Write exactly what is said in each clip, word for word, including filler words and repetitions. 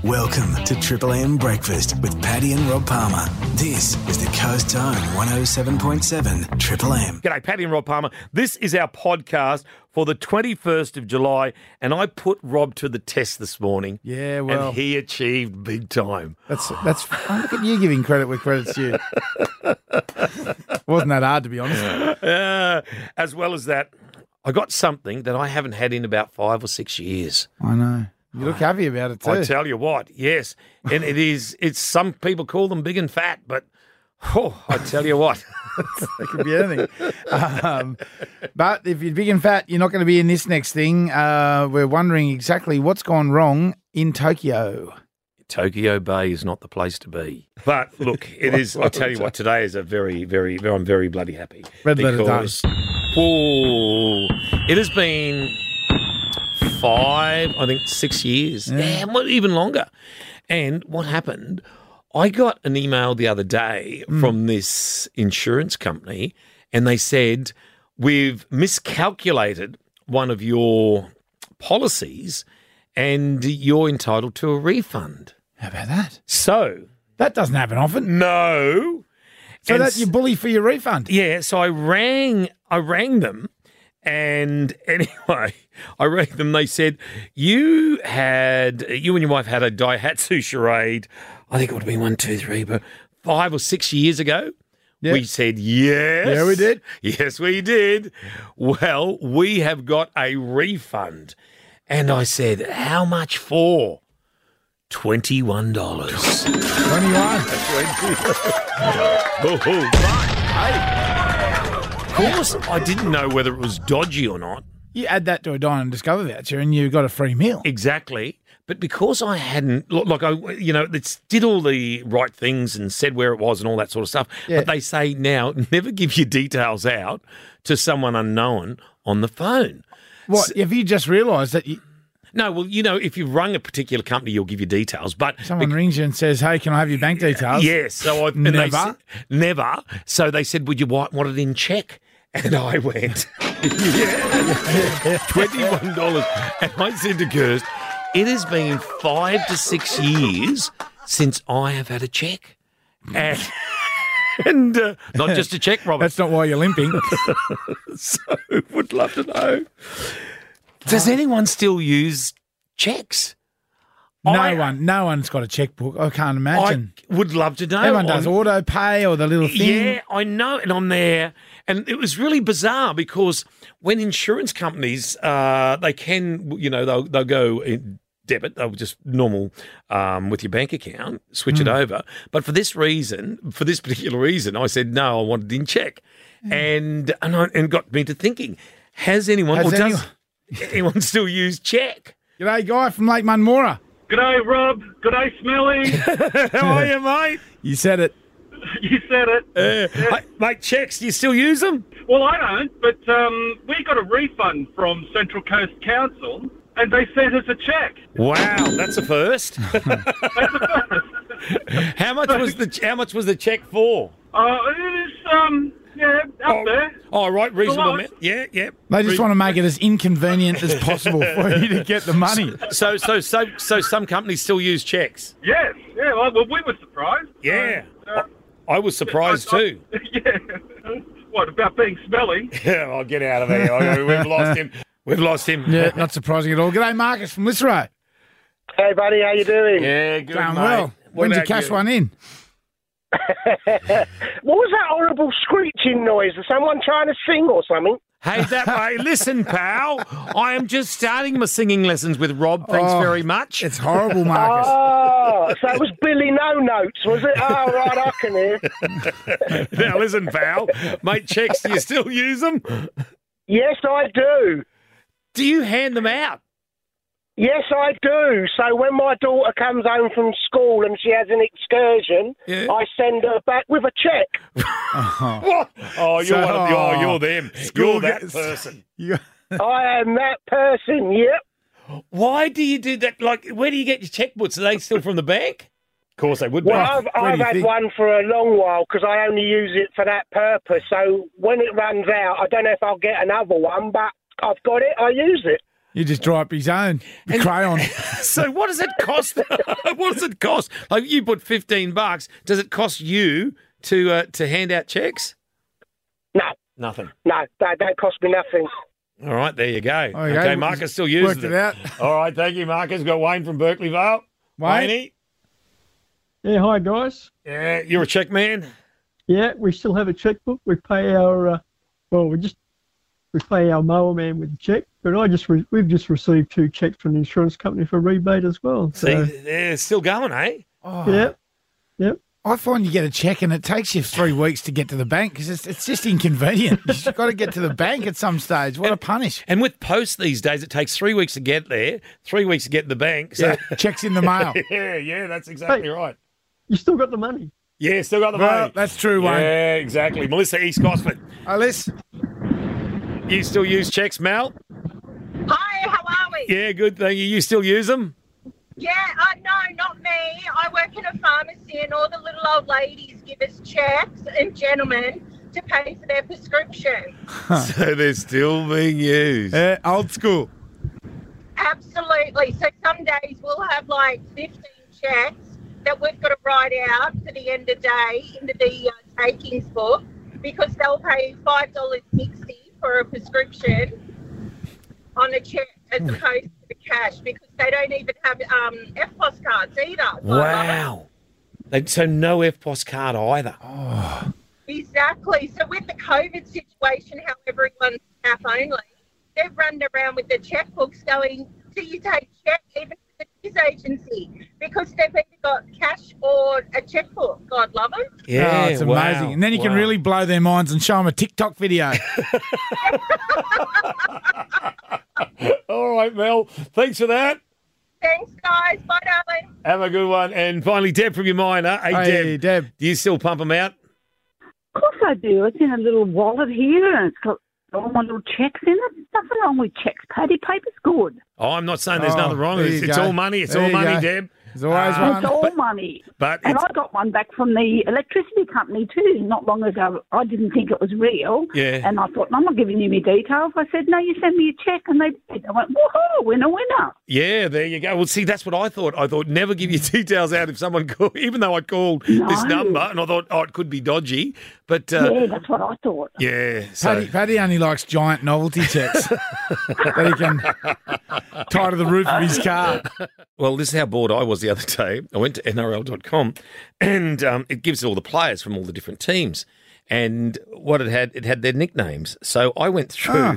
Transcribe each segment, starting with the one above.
Welcome to Triple M Breakfast with Paddy and Rob Palmer. This is the Coast Tone one oh seven point seven Triple M. G'day, Paddy and Rob Palmer. This is our podcast for the twenty-first of July, and I put Rob to the test this morning. Yeah, well, and he achieved big time. That's that's. Oh, look at you giving credit where credit's due. Wasn't that hard, to be honest? Uh, as well as that, I got something that I haven't had in about five or six years. I know. You look happy about it too. I tell you what, yes, and it is. It's some people call them big and fat, but oh, I tell you what. It could be anything. Um, but if you're big and fat, you're not going to be in this next thing. Uh, we're wondering exactly what's gone wrong in Tokyo. Tokyo Bay is not the place to be. But look, it is. I tell you what, today is a very, very, very I'm very bloody happy. Red letter because, whoa, it has been five, I think six years, yeah, yeah well, even longer. And what happened? I got an email the other day mm. from this insurance company, and they said, we've miscalculated one of your policies and you're entitled to a refund. How about that? So. That doesn't happen often. No. So and that you bully for your refund? Yeah, so I rang, I rang them, and anyway, I rang them. They said, you had, you and your wife had a Daihatsu Charade, I think it would have been one, two, three, but five or six years ago. Yep. We said, yes. Yeah, we did. Yes, we did. Well, we have got a refund. And I said, how much for? twenty-one dollars. twenty-one? Oh, right. Of course, I didn't know whether it was dodgy or not. You add that to a Dine and Discover voucher and you got a free meal. Exactly. But because I hadn't, like, I, you know, it did all the right things and said where it was and all that sort of stuff. Yeah. But they say now, never give your details out to someone unknown on the phone. What, so, have you just realised that you... No, well, you know, if you've rung a particular company, you'll give you details. But someone bec- rings you and says, hey, can I have your bank details? Yes. So I Never? Said, never. So they said, would you want, want it in cheque? And I went, yeah, twenty-one dollars. And I said to Kirst, it has been five to six years since I have had a cheque. And, and uh, not just a cheque, Robert. That's not why you're limping. So would love to know. Does anyone still use cheques? No I, one. No one's got a checkbook. I can't imagine. I would love to know. Everyone does I'm, auto pay or the little thing. Yeah, I know. And I'm there. And it was really bizarre because when insurance companies, uh, they can, you know, they'll, they'll go in debit, they'll just normal um, with your bank account, switch mm. it over. But for this reason, for this particular reason, I said, no, I wanted it in cheque. Mm. And, and, I, and got me to thinking, has anyone, has or anyone, does anyone still use cheque? G'day, Guy from Lake Munmora. G'day, Rob. G'day, Smelly. How are you, mate? You said it. You said it. Uh, yeah. Hey, mate, cheques, do you still use them? Well, I don't, but um, we got a refund from Central Coast Council, and they sent us a cheque. Wow, that's a first. That's a first. How much was the How much was the cheque for? Uh, it was um, yeah, up oh, there. Oh, right, reasonable amount. Yeah, yeah. They just Re- want to make it as inconvenient as possible for you to get the money. So, so, so, so, some companies still use cheques. Yes, yeah. Well, we were surprised. Yeah, uh, uh, I was surprised I, I, too. Yeah. What about being smelly? Yeah, I'll get out of there. We've lost him. We've lost him. Yeah, not surprising at all. G'day, Marcus from Lissero. Hey, buddy, how you doing? Yeah, good, Going mate. well. When did you cash you? one in? What was that horrible screeching noise? Is someone trying to sing or something? Hey, that way. Listen, pal. I am just starting my singing lessons with Rob. Thanks oh, very much. It's horrible, Marcus. Oh, so it was Billy No Notes, was it? Oh, right, I can hear. Now, listen, pal. Mate, cheques, do you still use them? Yes, I do. Do you hand them out? Yes, I do. So when my daughter comes home from school and she has an excursion, yeah. I send her back with a cheque. Oh. What? Oh, you're so, one of the, oh, you're them. You're that gets, person. You... I am that person, yep. Why do you do that? Like, where do you get your checkbooks? Are they still from the bank? Of course they would be. Well, I've, I've had think? one for a long while because I only use it for that purpose. So when it runs out, I don't know if I'll get another one, but I've got it, I use it. You just draw up his own with crayon. So what does it cost? What does it cost? Like you put fifteen bucks. Does it cost you to uh, to hand out checks? No, Nothing. no, that don't cost me nothing. All right, there you go. Okay, Okay, Marcus still uses worked it out. All right, thank you, Marcus. Got Wayne from Berkeley Vale. Wayne? Wayne? Yeah, hi guys. Yeah, you're a check man. Yeah, we still have a checkbook. We pay our, uh, well, we just we pay our mower man with a check. But I just re- we've just received two checks from the insurance company for rebate as well. So, See, they're still going, eh? Oh, yeah, yep. I find you get a check and it takes you three weeks to get to the bank because it's, it's just inconvenient. You've got to get to the bank at some stage. What a punish. And with post these days, it takes three weeks to get there, three weeks to get in the bank. So Yeah, checks in the mail. yeah, yeah, that's exactly Hey. right. You still got the money. Yeah, still got the Well, money. that's true, Wayne. Yeah, exactly. Melissa East Gosford. Alice? You still use checks, Mel? Hi, how are we? Yeah, good. Thank you. You still use them? Yeah, uh, no, not me. I work in a pharmacy and all the little old ladies give us checks and gentlemen to pay for their prescription. So they're still being used. Yeah, old school. Absolutely. So some days we'll have like fifteen checks that we've got to write out for the end of day into the uh, takings book because they'll pay five dollars sixty for a prescription on a check as opposed to the cash because they don't even have um, F P O S cards either. So Wow. They, so no F P O S card either. Exactly. So with the COVID situation, how everyone's staff only, they've run around with the checkbooks going, do you take check even for the news agency? Because they've either got cash or a checkbook. God love them. Yeah, oh, it's wow, amazing. And then you can wow. really blow their minds and show them a TikTok video. All right, Mel. Thanks for that. Thanks, guys. Bye, darling. Have a good one. And finally, Deb from your minor. Hey, Hey, Deb. Deb. Do you still pump them out? Of course I do. It's in a little wallet here and it's got all my little checks in it. Nothing wrong with checks. Paddy paper's good. Oh, I'm not saying there's Oh, nothing wrong. there It's, you it's go. all money. It's There all you money, go. Deb. There's always Uh, It's one. all money. But And it's, I got one back from the electricity company too not long ago. I didn't think it was real. Yeah. And I thought, I'm not giving you my details. I said, no, you send me a check. And they did. I went, woohoo, winner, winner. yeah, there you go. Well, see, that's what I thought. I thought never give your details out if someone called, even though I called this No. number and I thought, oh, it could be dodgy. But uh, Yeah, that's what I thought. yeah, so Paddy, Paddy only likes giant novelty checks that he can tie to the roof of his car. well, this is how bored I was the other day. I went to N R L dot com and um, it gives all the players from all the different teams. And what it had, it had their nicknames. So I went through.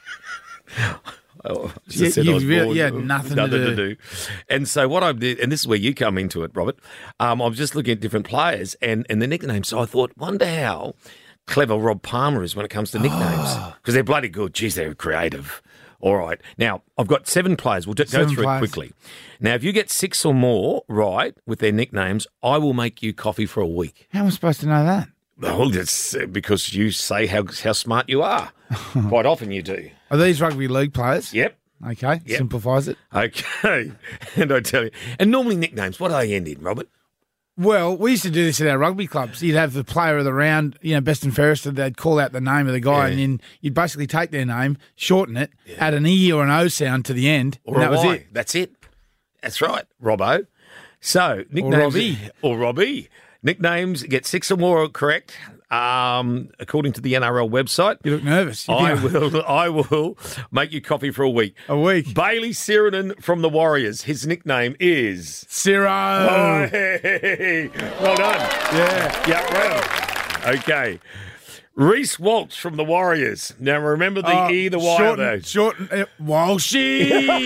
Oh, as I You- said, I you was really- bored. you had nothing to do. And so what I did, and this is where you come into it, Robert, um, I was just looking at different players and, and the nicknames. So I thought, wonder how clever Rob Palmer is when it comes to nicknames. Because they're bloody good. Geez, they're creative. All right. Now, I've got seven players. We'll just go Seven through players. it quickly. Now, if you get six or more right with their nicknames, I will make you coffee for a week. How am I supposed to know that? Well, that's uh, because you say how, how smart you are. Quite often you do. Are these rugby league players? Yep. Okay, Yep. simplifies it. Okay. And I tell you, and normally nicknames, what do they end in, Robert? Well, we used to do this at our rugby clubs. You'd have the player of the round, you know, best and fairest, and they'd call out the name of the guy, Yeah. and then you'd basically take their name, shorten it, add an E or an O sound to the end, Or and a that was Y. it. That's it. That's right, Robbo. So nicknames Robbie. or Robbie. Nicknames get six or more correct, um, according to the N R L website. You look nervous. You I think- will. I will make you coffee for a week. A week. Bailey Siranen from the Warriors. His nickname is. Ciro. Oh, hey, well done. Yeah. Yeah, well. Okay. Reese Walsh from the Warriors. Now remember the Oh, E, the Y shorten, though. Shorten, uh, Walshy.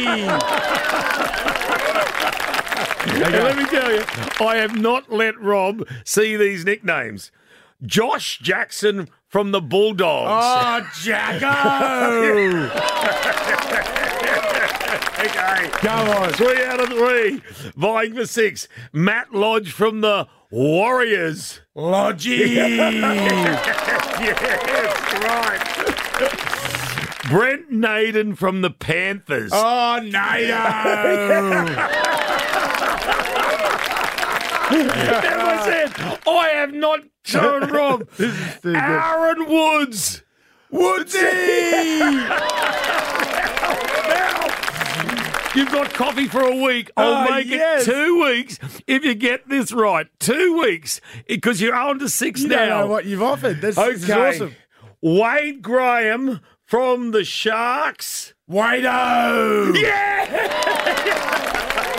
And let me tell you, I have not let Rob see these nicknames. Josh Jackson from the Bulldogs. Oh, Jacko. Okay. Go on. Three out of three. Vying for six. Matt Lodge from the Warriors. Lodgy. Yes, right. Brent Naden from the Panthers. Oh, Nato. As I said, I have not shown Rob. Aaron Woods. Woodsy. Now, You've got coffee for a week. I'll Oh, make yes. it two weeks if you get this right. Two weeks because you're on to six You now. don't know what you've offered. This, this is Okay. awesome. Wade Graham from the Sharks. Wado! Yeah!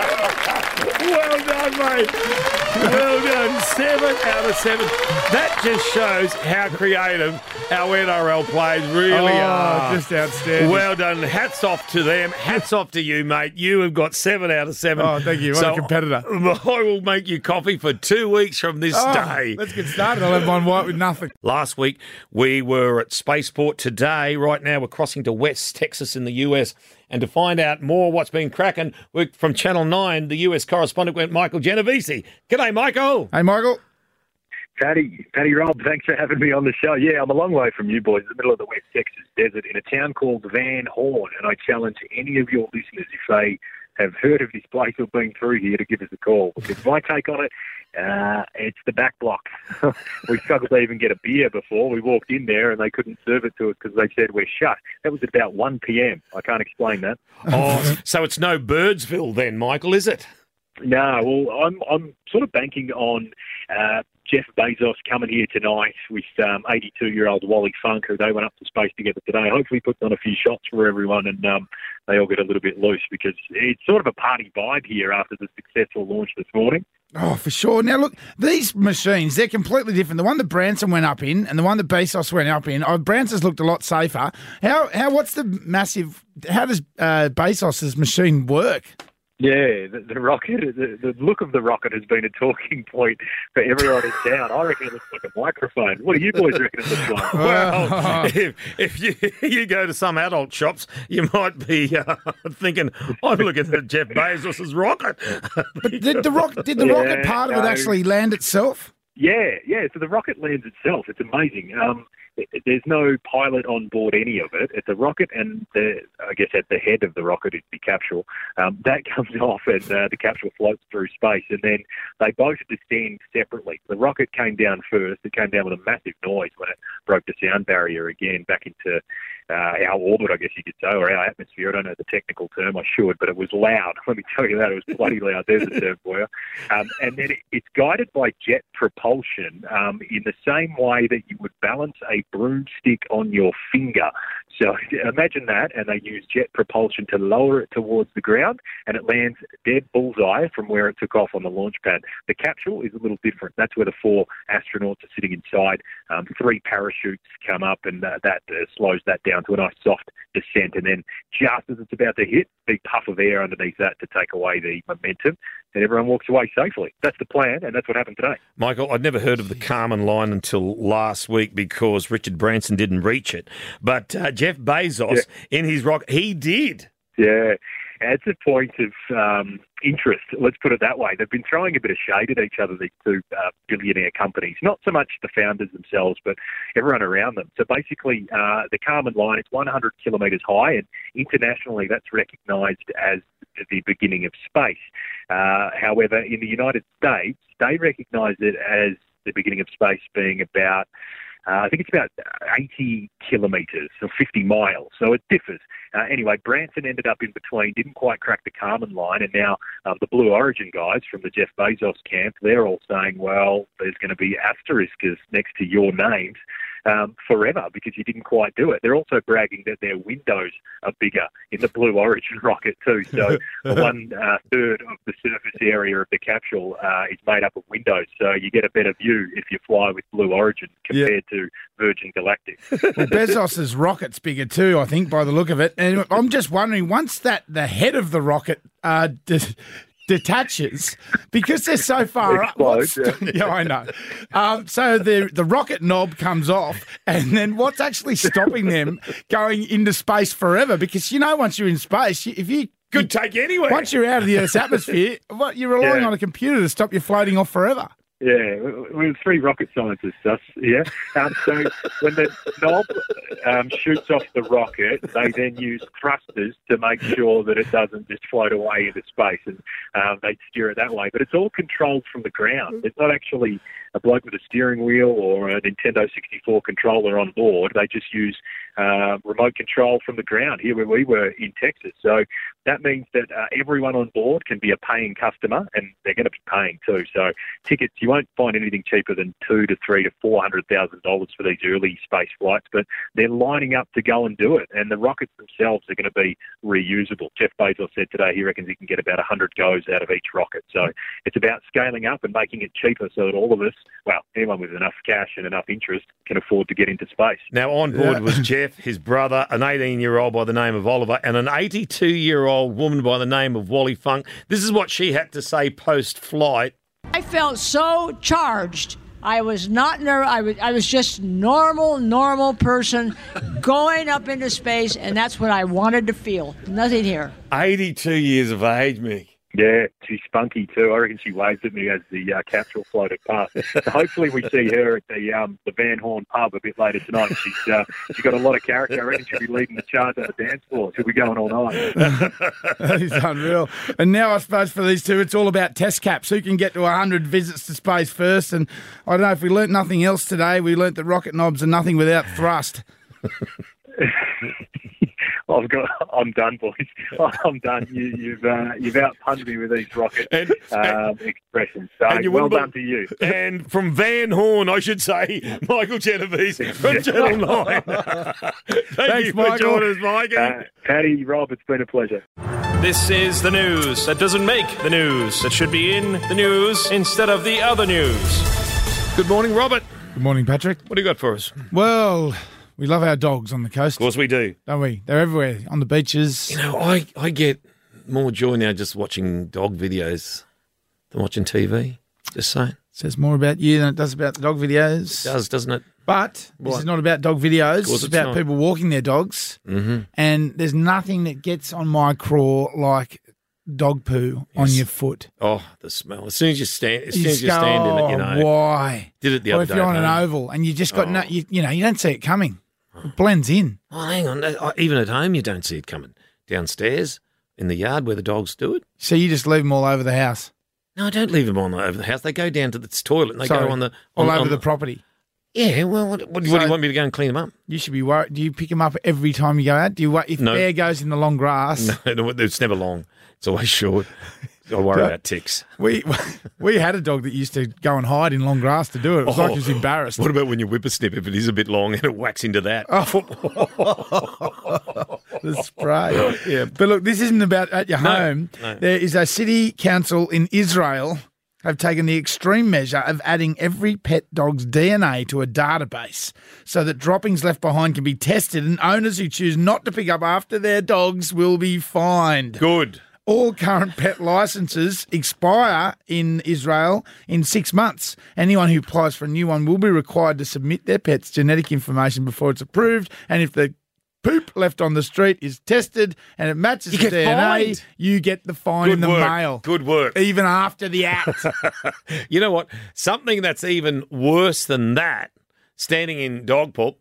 Well done, mate. Well done. Seven out of seven. That just shows how creative our N R L players really Oh, are. just outstanding. Well done. Hats off to them. Hats off to you, mate. You have got seven out of seven. Oh, thank you. What a competitor. I will make you coffee for two weeks from this Oh, day. let's get started. I'll have one white with nothing. Last week, we were at Spaceport. Today, right now, we're crossing to West Texas in the U S. And to find out more what's been cracking, we're from Channel nine, the U S correspondent went Michael Genovese. G'day, Michael. Hey, Michael. Paddy, Paddy Rob, thanks for having me on the show. Yeah, I'm a long way from you boys, in the middle of the West Texas desert in a town called Van Horn, and I challenge any of your listeners, if they have heard of this place or been through here, to give us a call. Because my take on it, uh, it's the back block. We struggled to even get a beer before. We walked in there and they couldn't serve it to us because they said we're shut. That was at about one p.m. I can't explain that. Oh, so it's no Birdsville then, Michael, is it? No, well, I'm I'm sort of banking on uh, Jeff Bezos coming here tonight with um, eighty-two-year-old Wally Funk, who they went up to space together today. Hopefully puts on a few shots for everyone and um, they all get a little bit loose because it's sort of a party vibe here after the successful launch this morning. Oh, for sure. Now, look, these machines, they're completely different. The one that Branson went up in and the one that Bezos went up in, oh, Branson's looked a lot safer. How, how, what's the massive, how does uh, Bezos's machine work? Yeah, the, the rocket, the, the look of the rocket has been a talking point for everyone in town. I reckon it looks like a microphone. What do you boys reckon it looks like? Well, if, if you you go to some adult shops, you might be uh, thinking, I'm looking at Jeff Bezos's rocket. But did the, rock, did the Yeah, rocket part of it no. actually land itself? Yeah, yeah. So the rocket lands itself. It's amazing. Um, it- there's no pilot on board any of it. It's a rocket, and the, I guess at the head of the rocket is the capsule. Um, that comes off, and uh, the capsule floats through space, and then they both descend separately. The rocket came down first. It came down with a massive noise when it broke the sound barrier again back into uh, our orbit, I guess you could say, or our atmosphere. I don't know the technical term. I should, but it was loud. Let me tell you that. It was bloody loud. There's a term for you. Um, and then it, it's guided by jet propulsion um, in the same way that you would balance a broomstick on your finger. So imagine that, and they use jet propulsion to lower it towards the ground, and it lands dead bullseye from where it took off on the launch pad. The capsule is a little different. That's where the four astronauts are sitting inside. Um, three parachutes come up, and uh, that uh, slows that down to a nice soft descent. And then just as it's about to hit, big puff of air underneath that to take away the momentum, and everyone walks away safely. That's the plan, and that's what happened today. Michael, I'd never heard of the Kármán line until last week because Richard Branson didn't reach it. But uh, Jeff Bezos, in his rocket, he did. Yeah, it's a point of um, interest, let's put it that way. They've been throwing a bit of shade at each other, these two uh, billionaire companies. Not so much the founders themselves, but everyone around them. So basically, uh, the Kármán line, it's one hundred kilometres high, and internationally that's recognised as the beginning of space. Uh, however, in the United States, they recognise it as the beginning of space being about Uh, I think it's about eighty kilometres or fifty miles, so it differs. Uh, anyway, Branson ended up in between, didn't quite crack the Kármán line, and now um, the Blue Origin guys from the Jeff Bezos camp, they're all saying, well, there's going to be asterisks next to your names um, forever because you didn't quite do it. They're also bragging that their windows are bigger in the Blue Origin rocket too, so one uh, third of the surface area of the capsule uh, is made up of windows, so you get a better view if you fly with Blue Origin compared yeah. to Virgin Galactic. Well, Bezos's rocket's bigger too, I think, by the look of it. And I'm just wondering, once that the head of the rocket uh, de- detaches, because they're so far up. Explodes, Yeah. yeah, I know. Um, so the the rocket knob comes off, and then what's actually stopping them going into space forever? Because you know, once you're in space, if you could take you anywhere. Once you're out of the Earth's atmosphere, what you're relying Yeah. on a computer to stop you floating off forever. Yeah, we're three rocket scientists, us, yeah. Um, so when the knob um, shoots off the rocket, they then use thrusters to make sure that it doesn't just float away into space, and um, they steer it that way. But it's all controlled from the ground. It's not actually a bloke with a steering wheel or a Nintendo sixty-four controller on board. They just use uh, remote control from the ground here where we were in Texas. So that means that uh, everyone on board can be a paying customer, and they're going to be paying too. So tickets, you won't find anything cheaper than two to three to four hundred thousand dollars for these early space flights, but they're lining up to go and do it. And the rockets themselves are going to be reusable. Jeff Bezos said today he reckons he can get about one hundred goes out of each rocket. So it's about scaling up and making it cheaper so that all of us, well, anyone with enough cash and enough interest can afford to get into space. Now, on board was Jeff, his brother, an eighteen-year-old by the name of Oliver, and an eighty-two-year-old woman by the name of Wally Funk. This is what she had to say post-flight. I felt so charged. I was not nervous. I was, I was just normal, normal person going up into space, and that's what I wanted to feel. Nothing here. eighty-two years of age, Mick. Yeah, she's spunky too. I reckon she waved at me as the uh, capsule floated past. So hopefully we see her at the um, the Van Horn pub a bit later tonight. She's uh, she's got a lot of character. I reckon she'll be leading the charge on the dance floor. She'll be going all night. That is unreal. And now I suppose for these two, it's all about test caps. Who can get to one hundred visits to space first? And I don't know if we learnt nothing else today. We learnt that rocket knobs are nothing without thrust. I've got. I'm done, boys. I'm done. You, you've uh, you've outpunched me with these rocket and, um, expressions. So and well done to you. And from Van Horn, I should say, Michael Genovese from Channel Nine. Thank Thanks, you for Michael. joining us, Mikey. Uh, Paddy, Rob, it's been a pleasure. This is the news that doesn't make the news, that should be in the news instead of the other news. Good morning, Robert. Good morning, Patrick. What do you got for us? Well, we love our dogs on the coast. Of course we do. Don't we? They're everywhere, on the beaches. You know, I, I get more joy now just watching dog videos than watching T V. Just saying. Says more about you than it does about the dog videos. It does, doesn't it? But this What? is not about dog videos. Of course It's it's about not. people walking their dogs. Mm-hmm. And there's nothing that gets on my craw like dog poo on Yes. your foot. Oh, the smell. As soon as you stand, as You soon as you just stand go, in it, you "Oh, know. why? Did it the Or other if day you're at on an home. oval and you just got Oh. no, you, you know, you don't see it coming. It blends in. Oh, hang on. Uh, Even at home, you don't see it coming. Downstairs, in the yard where the dogs do it. So you just leave them all over the house. No, I don't leave them on over the house. They go down to the toilet and they Sorry, go on the all on, over on the property. Yeah, well, what, what, what do So- you want me to go and clean them up? You should be worried. Do you pick them up every time you go out? Do you wait if No. bear goes in the long grass? No, no, it's never long. It's always short. I worry about ticks. We we had a dog that used to go and hide in long grass to do it. It was like he was embarrassed. What about when you whippersnip if it is a bit long and it whacks into that? The spray. Yeah, but look, this isn't about at your No, home. no. There is a city council in Israel have taken the extreme measure of adding every pet dog's D N A to a database so that droppings left behind can be tested and owners who choose not to pick up after their dogs will be fined. Good. All current pet licenses expire in Israel in six months. Anyone who applies for a new one will be required to submit their pet's genetic information before it's approved. And if the poop left on the street is tested and it matches You the get D N A, fined. you get the fine Good in the work. mail. Good work. Even after the act. You know what? Something that's even worse than that, standing in dog poop,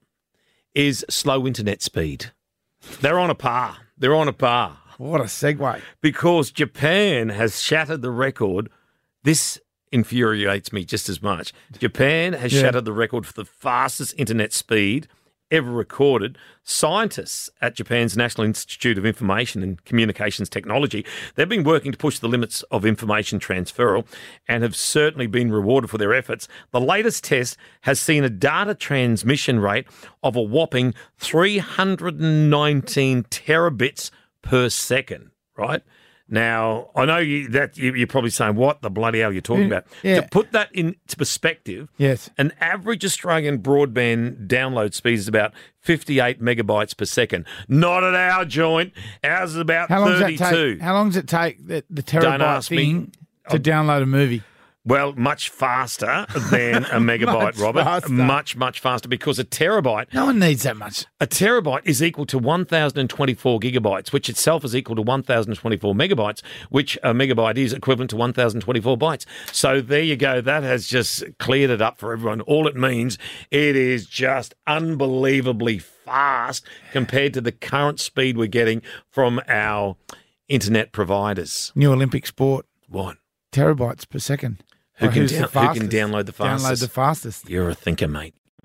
is slow internet speed. They're on a par. They're on a par. What a segue. Because Japan has shattered the record. This infuriates me just as much. Japan has Yeah. shattered the record for the fastest internet speed ever recorded. Scientists at Japan's National Institute of Information and Communications Technology, they've been working to push the limits of information transfer and have certainly been rewarded for their efforts. The latest test has seen a data transmission rate of a whopping three hundred nineteen terabits per second, right? Now, I know you, that you, you're probably saying, what the bloody hell are you talking about? Yeah. To put that into perspective, Yes. an average Australian broadband download speed is about fifty-eight megabytes per second. Not at our joint. Ours is about How long does that thirty-two. take? How long does it take the, the Don't terabyte ask me. thing to download a movie? Well, much faster than a megabyte, Much Robert. faster. Much, much faster because a terabyte No one needs that much. A terabyte is equal to one thousand twenty-four gigabytes, which itself is equal to one thousand twenty-four megabytes, which a megabyte is equivalent to one thousand twenty-four bytes. So there you go. That has just cleared it up for everyone. All it means, it is just unbelievably fast compared to the current speed we're getting from our internet providers. New Olympic sport. What? Terabytes per second. Who Like, can, who's the down, who can fastest? download the fastest? Download the fastest. You're a thinker, mate.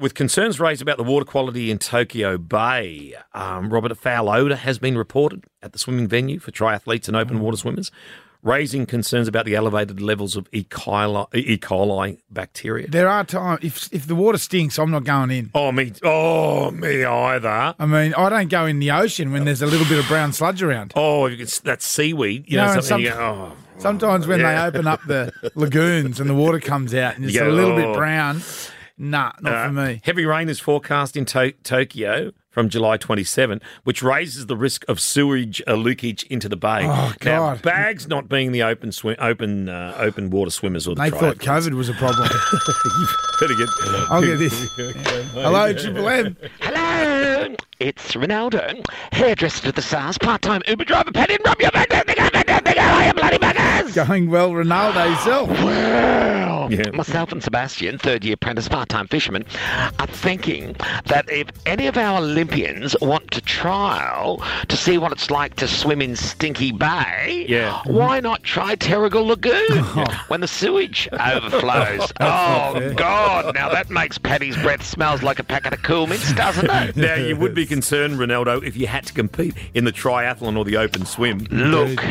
with concerns raised about the water quality in Tokyo Bay, um, Robert, a foul odour has been reported at the swimming venue for triathletes and open water swimmers, raising concerns about the elevated levels of E. coli, E. coli bacteria. There are times, if if the water stinks, I'm not going in. Oh, me Oh, me either. I mean, I don't go in the ocean when there's a little bit of brown sludge around. Oh, it's that seaweed. You No, know, and something some- you go, oh. Sometimes when Yeah. they open up the lagoons and the water comes out and it's You a go, little oh. bit brown, nah, not Uh, for me. Heavy rain is forecast in to- Tokyo from July twenty-seventh, which raises the risk of sewage uh, leakage into the bay. Oh, Now, God. bags not being the open swim, open uh, open water swimmers or the They thought triathletes. COVID was a problem. Better get. I'll get this. Hello, Triple M. Hello, it's Ronaldo, hairdresser to the stars, part-time Uber driver, Paddy and Rob, your fantastic, fantastic, I am bloody buggers! Going well, Ronaldo yourself. Well, Yeah. myself and Sebastian, third-year apprentice, part-time fisherman, are thinking that if any of our Olympians want to trial to see what it's like to swim in Stinky Bay, Yeah. why not try Terrigal Lagoon when the sewage overflows? Oh, God, now that makes Paddy's breath smells like a packet of Cool Mints, doesn't it? Now, you would be concerned, Ronaldo, if you had to compete in the triathlon or the open swim. Look,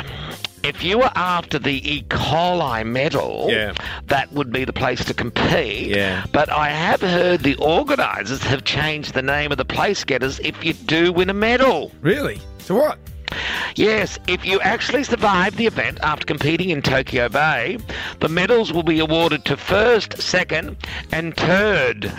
if you were after the E. coli medal, Yeah. that would be the place to compete. Yeah. But I have heard the organisers have changed the name of the place getters if you do win a medal. Really? So what? Yes, if you actually survive the event after competing in Tokyo Bay, the medals will be awarded to first, second, and third.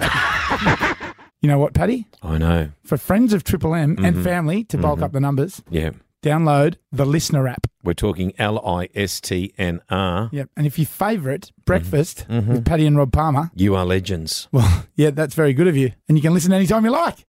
You know what, Paddy? I know. For friends of Triple M Mm-hmm. and family, to bulk up the numbers, Yeah. download the Listener app. We're talking L I S T N R. Yep. And if you favourite Breakfast Mm-hmm. with Paddy and Rob Palmer, You are legends. well, yeah, that's very good of you. And you can listen anytime you like.